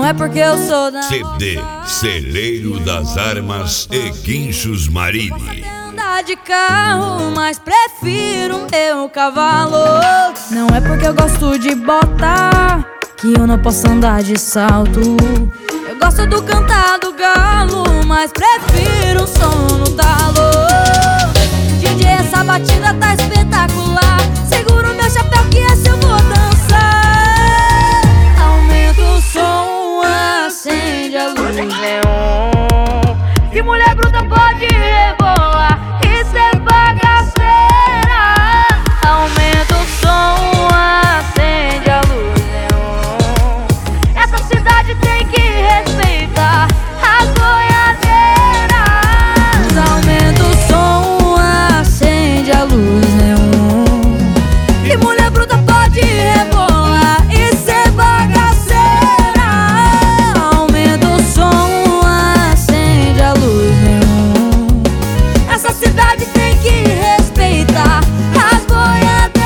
Não é porque eu sou da CD Celeiro das Armas e Guinchos Marini. andar de carro, mas prefiro meu cavalo. Não é porque eu gosto de bota que eu não posso andar de salto. Eu gosto do cantar do galo, mas prefiro um som no talo. DJ, essa batida tá espetacular. Segura o meu chapéu que essa eu vou dançar. Aumenta o som, acende a luz neon. Que mulher bruta pode rebolar e ser bagaceira. Aumenta o som, acende a luz neon. Essa cidade tem que respeitar as boiadeiras. Aumenta o som, acende a luz neon. Que mulher bruta pode rebolar e ser bagaceira. Aumenta o som, acende a luz neon. Essa cidade tem que respeitar as boiadeiras.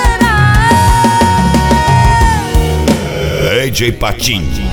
DJ Patinho.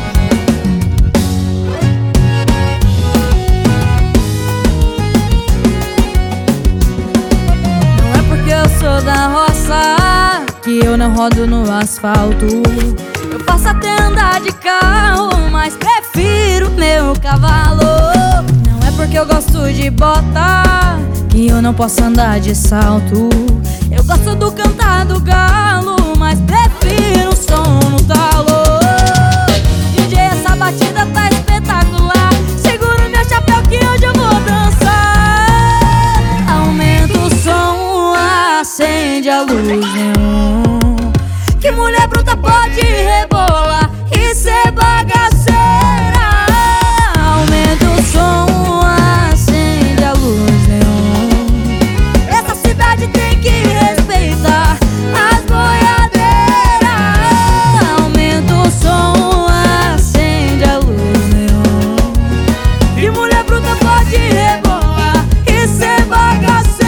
Não é porque eu sou da roça que eu não rodo no asfalto. Eu posso até andar de carro, mas prefiro meu cavalo. Não é porque eu gosto de bota que eu não posso andar de salto. Eu gosto do cantar do galo, mas prefiro um som no talo. DJ, essa batida tá espetacular. Segura o meu chapéu que hoje eu vou dançar. Aumenta o som, acende a luz neon. Que mulher bruta pode rebolar e ser bagaceira. Aumenta o som, acende a luz neon. Essa cidade tem que respeitar as boiadeiras. Aumenta o som, acende a luz neon. Que mulher bruta pode rebolar e ser bagaceira.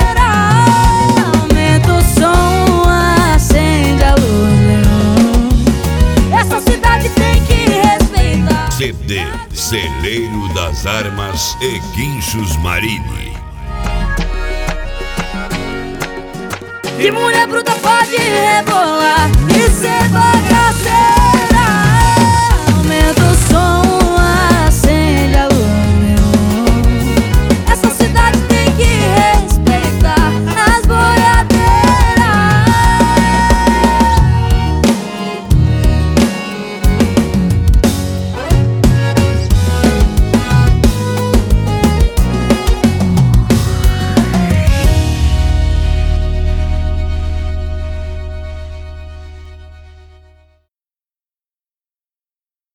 Aumenta o som, acende a luz neon. Essa cidade tem que respeitar. CD Celeiro das Armas e Guinchos Marini. Que mulher bruta pode rebolar e ser bagaceira.